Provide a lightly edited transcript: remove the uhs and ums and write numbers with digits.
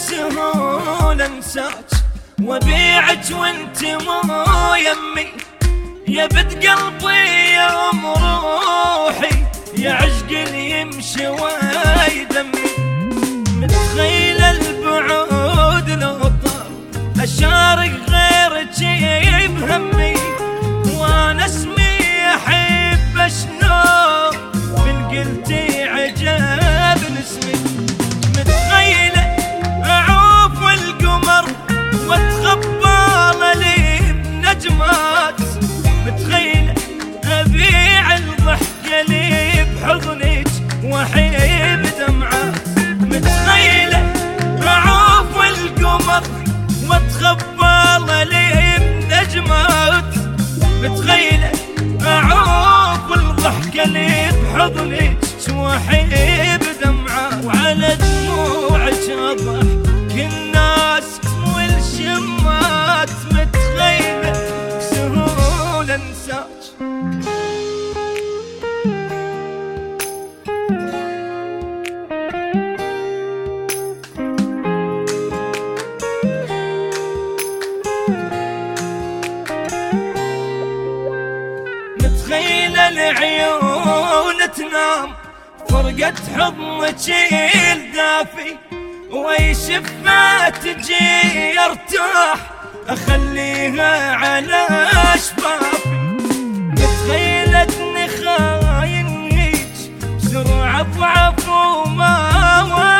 سهول انساك وبيعك وانت مو يمي، يا بد قلبي يا ام روحي، يا عشق اللي يمشي ويدمي. متخيل البعود لو طار اشارك غيرك بهمي، وانا اسمي احب شلون من قلتي عجب اسمي. متخيله اعوف القمر واتخبى لي بنجمات، متخيله ابيع الضحكه لي بحضنك واحيب دمعات. متخيله اعوف القمر واتخبى لي بنجمات، متخيله اعوف الضحكه لي بحضنك واحيب دمعات. وعلى دموعك اضحك الناس والشمات، متخيله سهول انساك. متخيله العيون تنام فرقت حضنك الدافي، ويشفة تجي ارتاح اخليها على شفافي. متخيلتني خاين هيج بسرعة ضعف وما